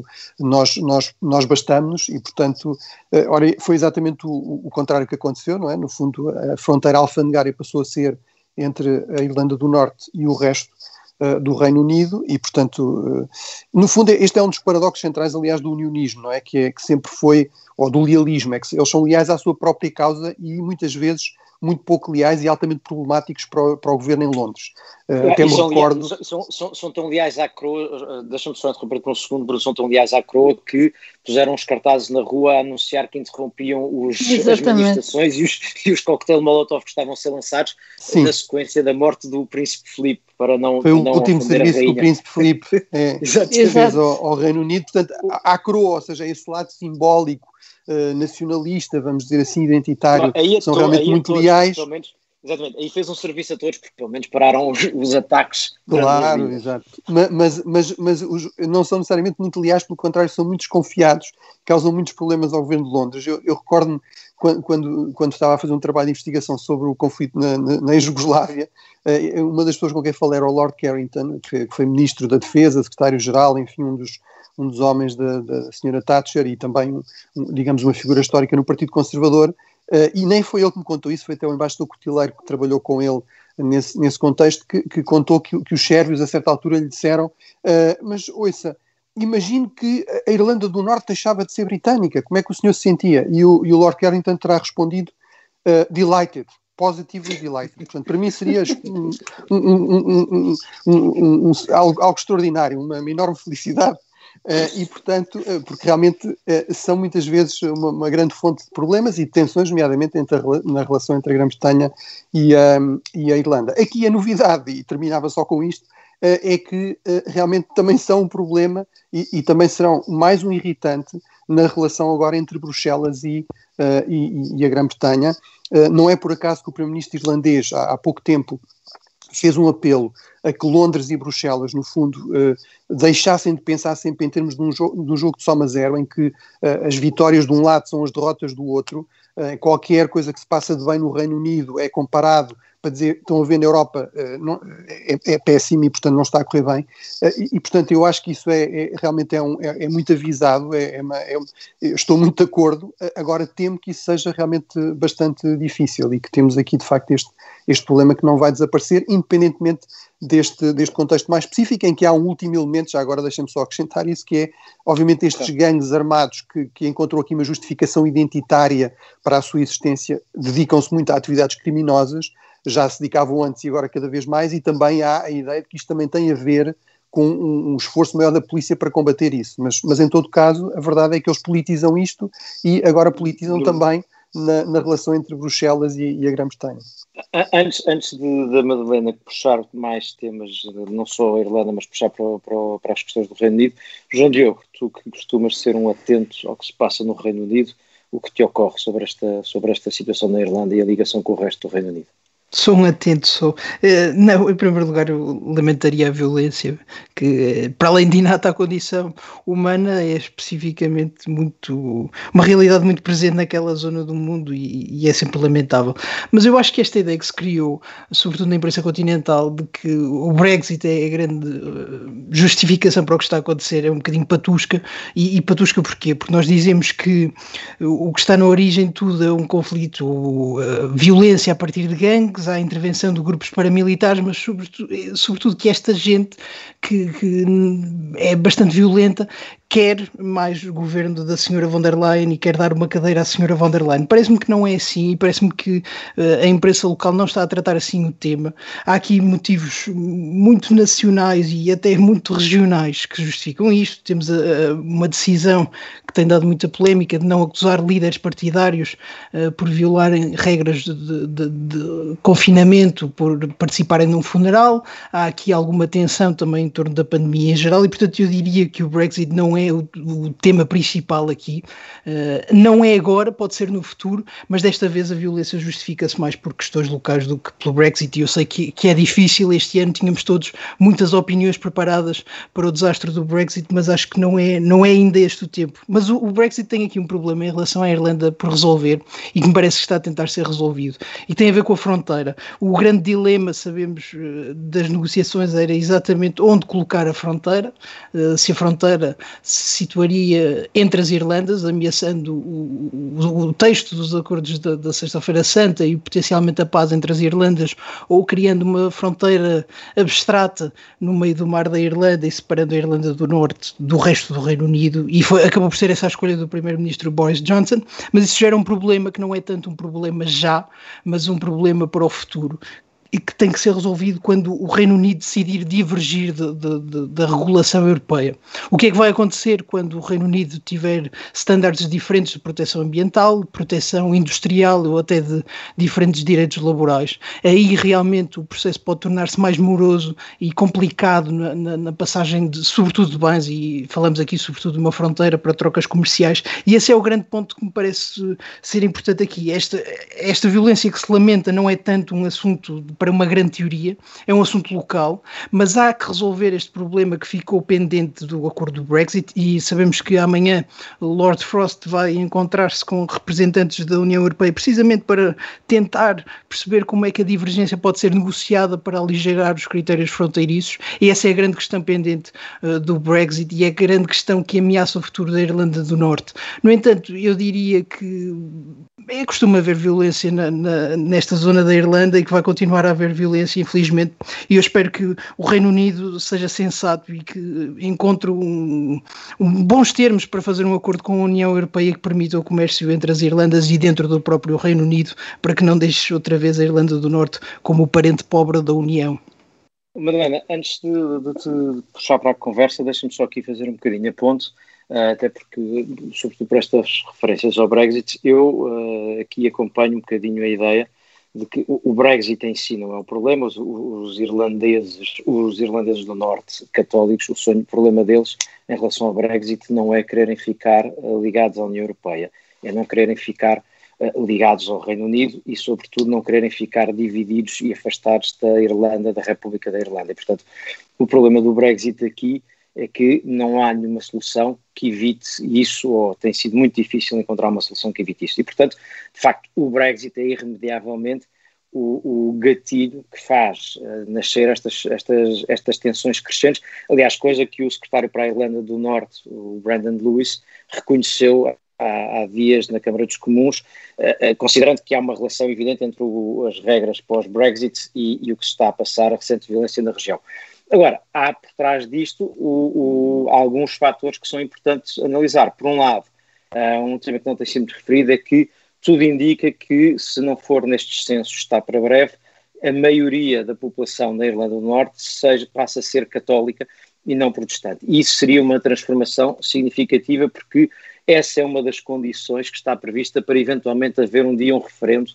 nós bastamos-nos e, portanto, ora, foi exatamente o contrário que aconteceu, não é? No fundo, a fronteira alfandegária passou a ser entre a Irlanda do Norte e o resto do Reino Unido e, portanto, no fundo este é um dos paradoxos centrais, aliás, do unionismo, não é? Que sempre foi, ou do lealismo, é que eles são leais à sua própria causa e muitas vezes muito pouco leais e altamente problemáticos para o governo em Londres. Até me recordo... São tão leais à coroa, deixa-me só interromper por um segundo, Bruno, são tão leais à coroa que puseram os cartazes na rua a anunciar que interrompiam as manifestações e os coquetel Molotov que estavam a ser lançados. Sim. Na sequência da morte do Príncipe Filipe, para não foi o último serviço do Príncipe Filipe ao Reino Unido. Portanto, à coroa, ou seja, esse lado simbólico, nacionalista, vamos dizer assim, identitário, são realmente muito leais. Exatamente, aí fez um serviço a todos, porque pelo menos pararam os ataques. Claro, exato. Mas não são necessariamente muito leais, pelo contrário, são muito desconfiados, causam muitos problemas ao governo de Londres. Eu recordo-me, quando estava a fazer um trabalho de investigação sobre o conflito na Jugoslávia, uma das pessoas com quem falei era o Lord Carrington, que foi Ministro da Defesa, Secretário-Geral, enfim, um dos homens da senhora Thatcher e também, digamos, uma figura histórica no Partido Conservador, e nem foi ele que me contou isso, foi até o embaixador Cortileiro que trabalhou com ele nesse contexto, que contou que os sérvios a certa altura lhe disseram, mas ouça, imagine que a Irlanda do Norte deixava de ser britânica, como é que o senhor se sentia? E o Lord Carrington terá respondido, delighted, positively delighted. Portanto, para mim seria algo extraordinário, uma enorme felicidade E, portanto, porque realmente são muitas vezes uma grande fonte de problemas e de tensões, nomeadamente na relação entre a Grã-Bretanha e a Irlanda. Aqui a novidade, e terminava só com isto, é que realmente também são um problema e também serão mais um irritante na relação agora entre Bruxelas e a Grã-Bretanha. Não é por acaso que o primeiro-ministro irlandês, há pouco tempo, fez um apelo a que Londres e Bruxelas, no fundo, deixassem de pensar sempre em termos de um jogo de soma zero, em que as vitórias de um lado são as derrotas do outro. Qualquer coisa que se passa de bem no Reino Unido é comparado para dizer, estão a ver na Europa, é péssimo e, portanto, não está a correr bem. Portanto, eu acho que isso realmente é muito avisado, estou muito de acordo. Agora, temo que isso seja realmente bastante difícil e que temos aqui, de facto, este problema que não vai desaparecer, independentemente deste contexto mais específico, em que há um último elemento, já agora deixem-me só acrescentar isso, que é, obviamente, estes gangues armados que encontram aqui uma justificação identitária para a sua existência, dedicam-se muito a atividades criminosas, já se dedicavam antes e agora cada vez mais, e também há a ideia de que isto também tem a ver com um esforço maior da polícia para combater isso. Mas em todo caso, a verdade é que eles politizam isto e agora politizam também na relação entre Bruxelas e a Grã-Bretanha. Antes da Madalena puxar mais temas, não só a Irlanda, mas puxar para as questões do Reino Unido, João Diogo, tu que costumas ser um atento ao que se passa no Reino Unido, o que te ocorre sobre esta situação na Irlanda e a ligação com o resto do Reino Unido? Sou um atento, sou. Não, em primeiro lugar, eu lamentaria a violência, que, para além de inata à condição humana, é especificamente uma realidade muito presente naquela zona do mundo e é sempre lamentável. Mas eu acho que esta ideia que se criou, sobretudo na imprensa continental, de que o Brexit é a grande justificação para o que está a acontecer, é um bocadinho patusca. E patusca porquê? Porque nós dizemos que o que está na origem de tudo é um conflito, violência a partir de gangues, à intervenção de grupos paramilitares, mas sobretudo que esta gente que é bastante violenta quer mais o governo da senhora von der Leyen e quer dar uma cadeira à senhora von der Leyen. Parece-me que não é assim e parece-me que a imprensa local não está a tratar assim o tema. Há aqui motivos muito nacionais e até muito regionais que justificam isto. Temos uma decisão que tem dado muita polémica de não acusar líderes partidários por violarem regras de confinamento, por participarem num funeral. Há aqui alguma tensão também em torno da pandemia em geral e, portanto, eu diria que o Brexit não é o tema principal aqui. Não é agora, pode ser no futuro, mas desta vez a violência justifica-se mais por questões locais do que pelo Brexit, e eu sei que é difícil. Este ano tínhamos todos muitas opiniões preparadas para o desastre do Brexit, mas acho que não é ainda este o tempo. Mas o Brexit tem aqui um problema em relação à Irlanda por resolver e que me parece que está a tentar ser resolvido, e tem a ver com a fronteira. O grande dilema, sabemos, das negociações era exatamente onde colocar a fronteira, se a fronteira se situaria entre as Irlandas, ameaçando o texto dos acordos da Sexta-feira Santa e potencialmente a paz entre as Irlandas, ou criando uma fronteira abstrata no meio do mar da Irlanda e separando a Irlanda do Norte do resto do Reino Unido, e acabou por ser essa a escolha do primeiro-ministro Boris Johnson. Mas isso gera um problema que não é tanto um problema já, mas um problema para o futuro, e que tem que ser resolvido quando o Reino Unido decidir divergir da regulação europeia. O que é que vai acontecer quando o Reino Unido tiver estándares diferentes de proteção ambiental, proteção industrial ou até de diferentes direitos laborais? Aí realmente o processo pode tornar-se mais moroso e complicado na passagem, sobretudo de bens, e falamos aqui sobretudo de uma fronteira para trocas comerciais, e esse é o grande ponto que me parece ser importante aqui. Esta violência que se lamenta não é tanto um assunto para uma grande teoria, é um assunto local, mas há que resolver este problema que ficou pendente do acordo do Brexit, e sabemos que amanhã Lord Frost vai encontrar-se com representantes da União Europeia precisamente para tentar perceber como é que a divergência pode ser negociada para aligerar os critérios fronteiriços, e essa é a grande questão pendente do Brexit, e é a grande questão que ameaça o futuro da Irlanda do Norte. No entanto, eu diria que costuma haver violência nesta zona da Irlanda e que vai continuar a haver violência, infelizmente, e eu espero que o Reino Unido seja sensato e que encontre bons termos para fazer um acordo com a União Europeia que permita o comércio entre as Irlandas e dentro do próprio Reino Unido, para que não deixe outra vez a Irlanda do Norte como o parente pobre da União. Madalena, antes de te puxar para a conversa, deixa-me só aqui fazer um bocadinho a ponte, até porque, sobretudo por estas referências ao Brexit, eu aqui acompanho um bocadinho a ideia de que o Brexit em si não é o problema. Os irlandeses do Norte, católicos, o problema deles em relação ao Brexit não é quererem ficar ligados à União Europeia, é não quererem ficar ligados ao Reino Unido e, sobretudo, não quererem ficar divididos e afastados da Irlanda, da República da Irlanda. E, portanto, o problema do Brexit aqui é que não há nenhuma solução que evite isso, ou tem sido muito difícil encontrar uma solução que evite isso. E, portanto, de facto, o Brexit é irremediavelmente o gatilho que faz nascer estas tensões crescentes. Aliás, coisa que o secretário para a Irlanda do Norte, o Brendan Lewis, reconheceu há dias na Câmara dos Comuns, considerando que há uma relação evidente entre as regras pós-Brexit e o que se está a passar, a recente violência na região. Agora, há por trás disto alguns fatores que são importantes analisar. Por um lado, um tema que não tem sido muito referido é que tudo indica que, se não for nestes censos, está para breve, a maioria da população da Irlanda do Norte passa a ser católica e não protestante. E isso seria uma transformação significativa, porque essa é uma das condições que está prevista para eventualmente haver um dia um referendo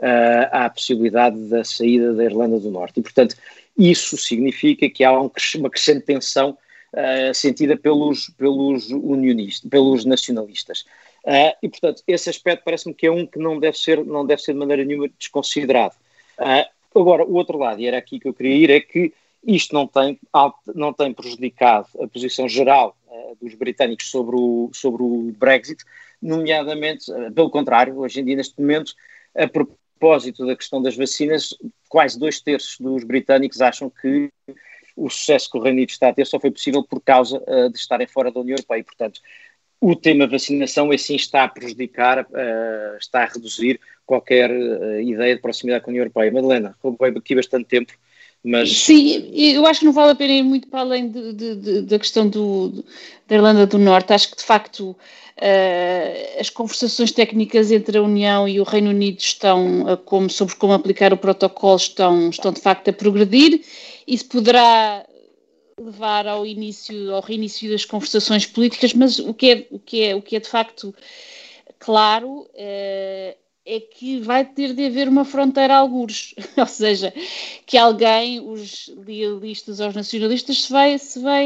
à possibilidade da saída da Irlanda do Norte. E, portanto, isso significa que há uma crescente tensão sentida pelos unionistas, pelos nacionalistas. E, portanto, esse aspecto parece-me que é um que não deve ser de maneira nenhuma desconsiderado. Agora, o outro lado, e era aqui que eu queria ir, é que isto não tem prejudicado a posição geral dos britânicos sobre o Brexit, nomeadamente, pelo contrário, hoje em dia, neste momento, a propósito da questão das vacinas, quase 2/3 dos britânicos acham que o sucesso que o Reino Unido está a ter só foi possível por causa de estarem fora da União Europeia. E, portanto, o tema vacinação assim está a prejudicar, está a reduzir qualquer ideia de proximidade com a União Europeia. Madalena, roubei aqui bastante tempo, mas... Sim, eu acho que não vale a pena ir muito para além da questão da Irlanda do Norte. Acho que, de facto, as conversações técnicas entre a União e o Reino Unido sobre como aplicar o protocolo estão de facto a progredir. Isso poderá levar ao reinício das conversações políticas, mas o que é de facto claro é que vai ter de haver uma fronteira a algures, ou seja, que alguém, os lealistas ou os nacionalistas, vai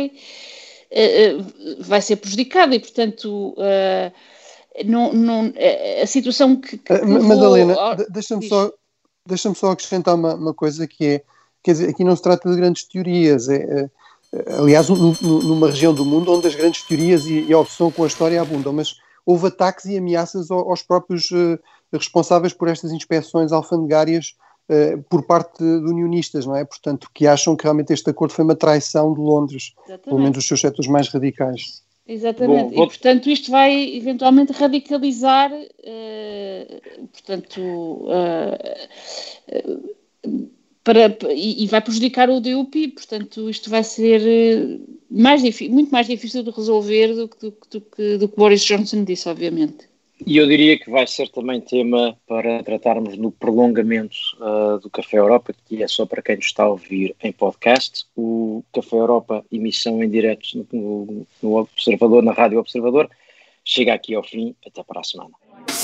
ser prejudicado e, portanto, a situação que Madalena, deixa-me só acrescentar uma coisa que é, quer dizer, aqui não se trata de grandes teorias, aliás, numa região do mundo onde as grandes teorias e a obsessão com a história abundam, mas houve ataques e ameaças aos próprios responsáveis por estas inspeções alfandegárias por parte de unionistas, não é? Portanto, que acham que realmente este acordo foi uma traição de Londres, Exatamente. Pelo menos os seus setores mais radicais. Exatamente, e portanto isto vai eventualmente radicalizar, e vai prejudicar o DUP, portanto isto vai ser muito mais difícil de resolver do que Boris Johnson disse, obviamente. E eu diria que vai ser também tema para tratarmos no prolongamento do Café Europa, que é só para quem nos está a ouvir em podcast. O Café Europa, emissão em direto no Observador, na Rádio Observador, chega aqui ao fim. Até para a semana.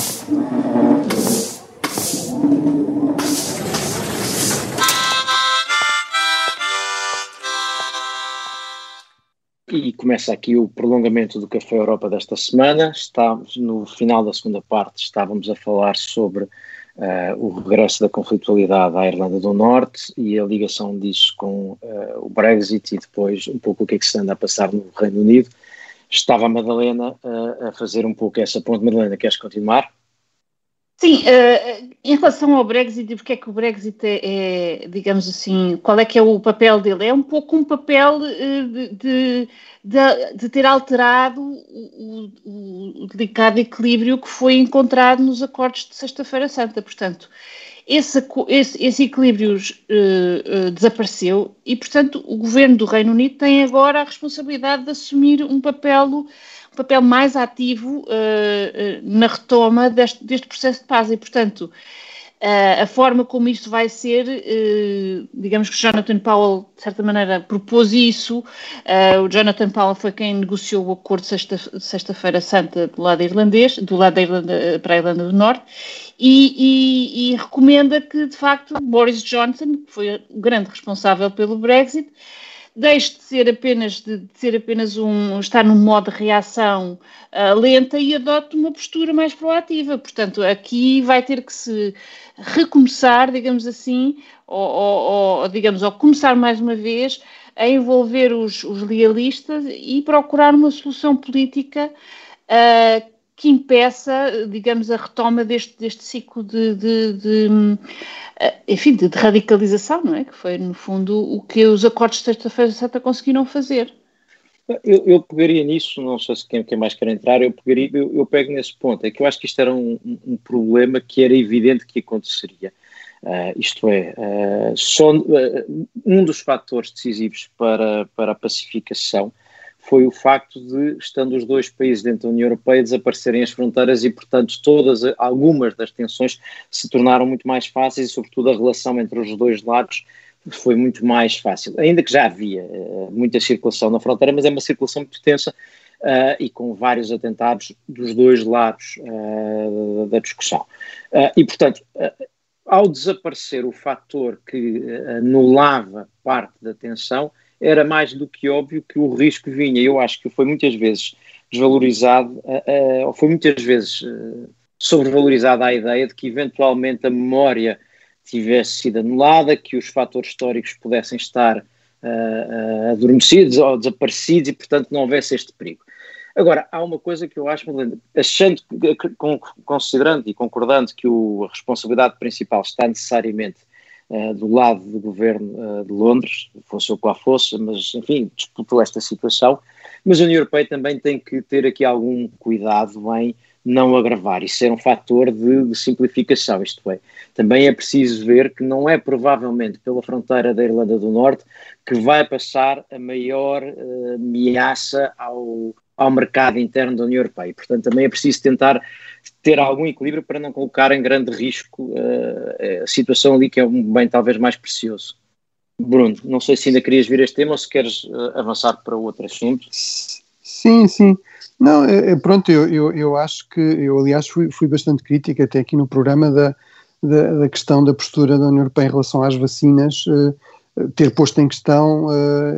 E começa aqui o prolongamento do Café Europa desta semana. Estamos no final da segunda parte, estávamos a falar sobre o regresso da conflitualidade à Irlanda do Norte e a ligação disso com o Brexit e depois um pouco o que é que se anda a passar no Reino Unido. Estava a Madalena a fazer um pouco essa ponte. Madalena, queres continuar? Sim, em relação ao Brexit, porque é que o Brexit digamos assim, qual é que é o papel dele? É um pouco um papel de ter alterado o delicado equilíbrio que foi encontrado nos acordos de Sexta-feira Santa. Portanto, esse equilíbrio desapareceu e, portanto, o governo do Reino Unido tem agora a responsabilidade de assumir um papel mais ativo na retoma deste processo de paz e, portanto, A forma como isto vai ser, digamos que Jonathan Powell, de certa maneira, propôs isso. O Jonathan Powell foi quem negociou o acordo de Sexta-feira Santa do lado irlandês, do lado da Irlanda para a Irlanda do Norte, e recomenda que, de facto, Boris Johnson, que foi o grande responsável pelo Brexit, deixe de ser apenas estar num modo de reação lenta e adote uma postura mais proativa. Portanto, aqui vai ter que se recomeçar, digamos assim, ou começar mais uma vez a envolver os lealistas e procurar uma solução política que impeça, digamos, a retoma deste ciclo de radicalização, não é? Que foi, no fundo, o que os acordos de Sexta-feira Santa conseguiram fazer. Eu pegaria nisso, não sei se quem mais quer entrar, eu pego nesse ponto, é que eu acho que isto era um problema que era evidente que aconteceria. Isto é, um dos fatores decisivos para a pacificação foi o facto de, estando os dois países dentro da União Europeia, desaparecerem as fronteiras e, portanto, algumas das tensões se tornaram muito mais fáceis e, sobretudo, a relação entre os dois lados foi muito mais fácil. Ainda que já havia muita circulação na fronteira, mas é uma circulação muito tensa e com vários atentados dos dois lados da discussão. E, portanto, ao desaparecer o fator que anulava parte da tensão, era mais do que óbvio que o risco vinha. Eu acho que foi muitas vezes desvalorizado, ou foi muitas vezes sobrevalorizada a ideia de que eventualmente a memória tivesse sido anulada, que os fatores históricos pudessem estar adormecidos ou desaparecidos e, portanto, não houvesse este perigo. Agora, há uma coisa que eu acho, considerando e concordando que a responsabilidade principal está necessariamente do lado do governo de Londres, fosse o qual fosse, mas enfim, disputou esta situação, mas a União Europeia também tem que ter aqui algum cuidado em não agravar e ser um fator de simplificação, isto é, também é preciso ver que não é provavelmente pela fronteira da Irlanda do Norte que vai passar a maior ameaça ao mercado interno da União Europeia, portanto também é preciso tentar ter algum equilíbrio para não colocar em grande risco a situação ali que é um bem talvez mais precioso. Bruno, não sei se ainda querias vir a este tema ou se queres avançar para outro assunto. Sim. Não, pronto, eu acho que, aliás fui bastante crítico até aqui no programa da questão da postura da União Europeia em relação às vacinas, ter posto em questão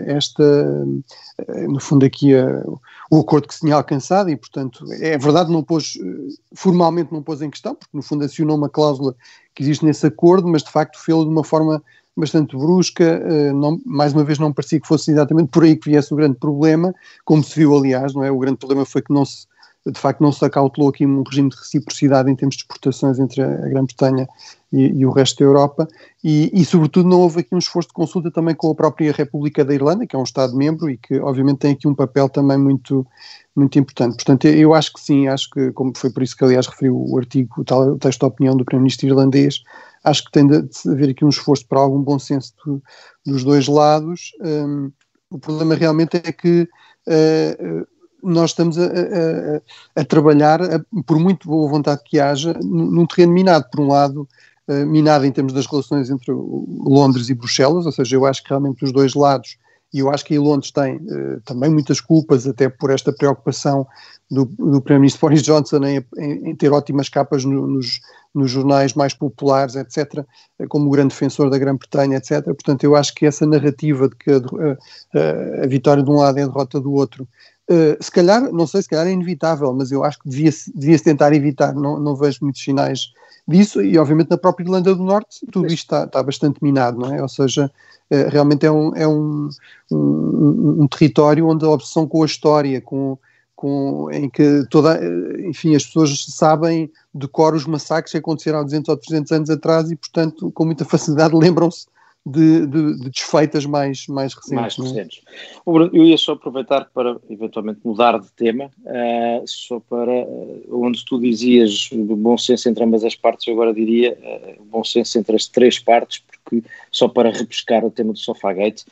no fundo aqui o acordo que se tinha alcançado e, portanto, é verdade, formalmente não pôs em questão, porque no fundo acionou uma cláusula que existe nesse acordo, mas de facto fez-lo de uma forma bastante brusca, mais uma vez não parecia que fosse exatamente por aí que viesse o grande problema, como se viu aliás, não é? O grande problema foi que de facto não se acautelou aqui um regime de reciprocidade em termos de exportações entre a Grã-Bretanha e o resto da Europa e sobretudo não houve aqui um esforço de consulta também com a própria República da Irlanda, que é um Estado-membro e que obviamente tem aqui um papel também muito, muito importante. Portanto, eu acho que sim, acho que, como foi por isso que aliás referiu o artigo, o texto de opinião do Primeiro-Ministro irlandês, acho que tem de haver aqui um esforço para algum bom senso dos dois lados. O problema realmente é que nós estamos a trabalhar, por muito boa vontade que haja, num terreno minado. Por um lado, minado em termos das relações entre Londres e Bruxelas, ou seja, eu acho que realmente os dois lados, e eu acho que aí Londres tem também muitas culpas, até por esta preocupação do Primeiro-Ministro Boris Johnson em ter ótimas capas nos jornais mais populares, etc., como o grande defensor da Grã-Bretanha, etc. Portanto, eu acho que essa narrativa de que a vitória de um lado é a derrota do outro, se calhar, não sei, se calhar é inevitável, mas eu acho que devia-se tentar evitar, não vejo muitos sinais disso, e obviamente na própria Irlanda do Norte tudo isto está bastante minado, não é? Ou seja, realmente é um território onde a obsessão com a história, em que enfim, as pessoas sabem de cor os massacres que aconteceram há 200 ou 300 anos atrás e, portanto, com muita facilidade lembram-se de desfeitas mais recentes. Eu ia só aproveitar para eventualmente mudar de tema, só para onde tu dizias o bom senso entre ambas as partes, eu agora diria o bom senso entre as três partes, porque só para repescar o tema do Sofagate,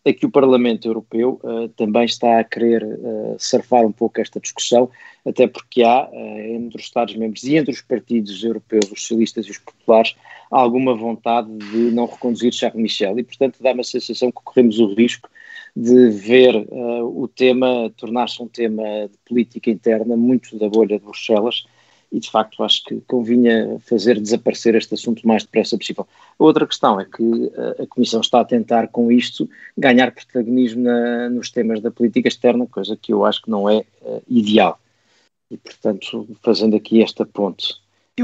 é que o Parlamento Europeu também está a querer surfar um pouco esta discussão, até porque há, entre os Estados-membros e entre os partidos europeus, os socialistas e os populares, alguma vontade de não reconduzir Charles Michel, e portanto dá-me a sensação que corremos o risco de ver o tema tornar-se um tema de política interna muito da bolha de Bruxelas, e de facto acho que convinha fazer desaparecer este assunto o mais depressa possível. A outra questão é que a Comissão está a tentar com isto ganhar protagonismo nos temas da política externa, coisa que eu acho que não é ideal. E portanto, fazendo aqui esta ponte.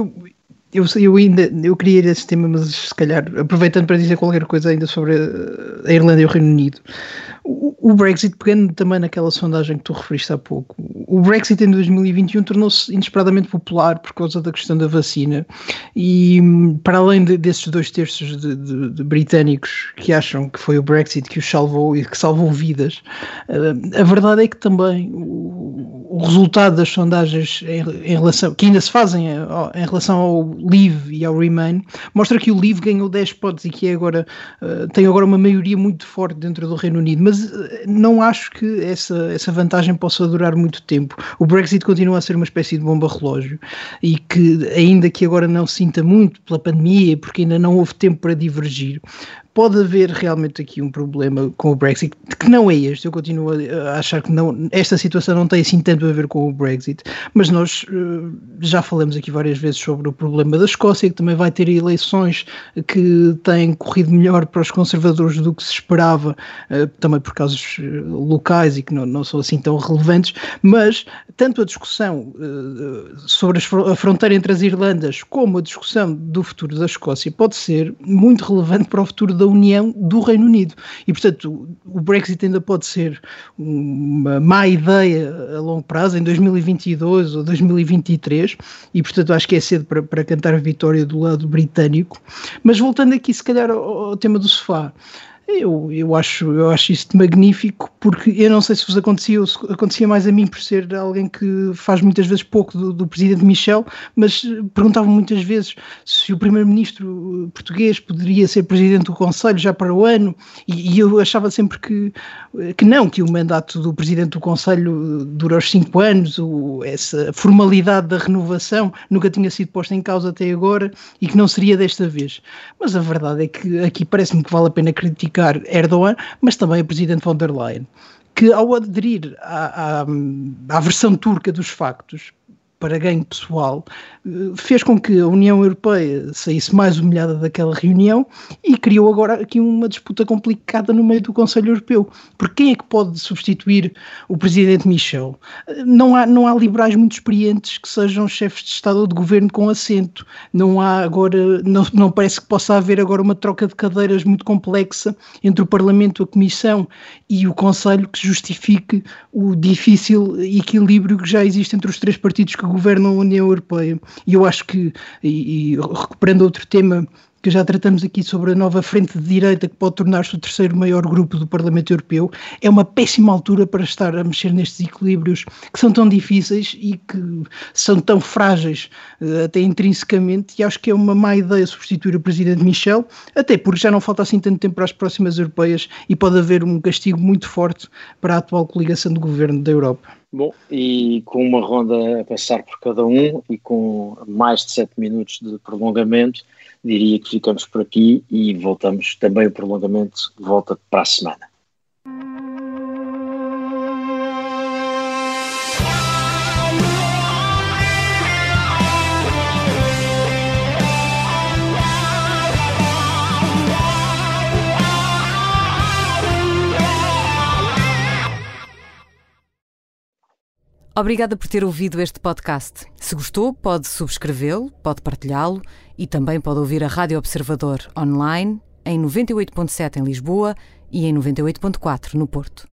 Eu queria ir a esse tema, mas se calhar, aproveitando para dizer qualquer coisa ainda sobre a Irlanda e o Reino Unido, o Brexit, pegando também naquela sondagem que tu referiste há pouco, o Brexit em 2021 tornou-se inesperadamente popular por causa da questão da vacina, e para além desses 2/3 de britânicos que acham que foi o Brexit que os salvou e que salvou vidas, a verdade é que também o resultado das sondagens em relação, que ainda se fazem em relação ao Leave e ao Remain, mostra que o Leave ganhou 10 pontos e que tem agora uma maioria muito forte dentro do Reino Unido, mas não acho que essa vantagem possa durar muito tempo. O Brexit continua a ser uma espécie de bomba relógio, e que ainda que agora não se sinta muito pela pandemia, porque ainda não houve tempo para divergir, pode haver realmente aqui um problema com o Brexit, que não é este. Eu continuo a achar que esta situação não tem assim tanto a ver com o Brexit, mas nós já falamos aqui várias vezes sobre o problema da Escócia, que também vai ter eleições que têm corrido melhor para os conservadores do que se esperava, também por causas locais e que não são assim tão relevantes, mas tanto a discussão sobre a fronteira entre as Irlandas como a discussão do futuro da Escócia pode ser muito relevante para o futuro da União do Reino Unido. E, portanto, o Brexit ainda pode ser uma má ideia a longo prazo, em 2022 ou 2023, e, portanto, acho que é cedo para cantar a vitória do lado britânico. Mas voltando aqui, se calhar, ao tema do sofá, eu acho isto magnífico, porque eu não sei se vos acontecia ou se acontecia mais a mim por ser alguém que faz muitas vezes pouco do presidente Michel, mas perguntavam muitas vezes se o primeiro-ministro português poderia ser presidente do Conselho já para o ano, e eu achava sempre que não, que o mandato do presidente do Conselho dura os 5 anos, essa formalidade da renovação nunca tinha sido posta em causa até agora e que não seria desta vez. Mas a verdade é que aqui parece-me que vale a pena criticar Erdogan, mas também a presidente von der Leyen, que ao aderir à versão turca dos factos para ganho pessoal, fez com que a União Europeia saísse mais humilhada daquela reunião e criou agora aqui uma disputa complicada no meio do Conselho Europeu. Porque quem é que pode substituir o presidente Michel? Não há liberais muito experientes que sejam chefes de Estado ou de Governo com assento. Não há agora, não parece que possa haver agora uma troca de cadeiras muito complexa entre o Parlamento, a Comissão e o Conselho que justifique o difícil equilíbrio que já existe entre os 3 partidos que governam a União Europeia. E eu acho que, e recuperando outro tema que já tratamos aqui sobre a nova frente de direita que pode tornar-se o 3º maior grupo do Parlamento Europeu, é uma péssima altura para estar a mexer nestes equilíbrios que são tão difíceis e que são tão frágeis até intrinsecamente, e acho que é uma má ideia substituir o presidente Michel, até porque já não falta assim tanto tempo para as próximas europeias e pode haver um castigo muito forte para a atual coligação de governo da Europa. Bom, e com uma ronda a passar por cada um e com mais de 7 minutos de prolongamento, diria que ficamos por aqui e voltamos também o prolongamento, volta para a semana. Obrigada por ter ouvido este podcast. Se gostou, pode subscrevê-lo, pode partilhá-lo e também pode ouvir a Rádio Observador online em 98.7 em Lisboa e em 98.4 no Porto.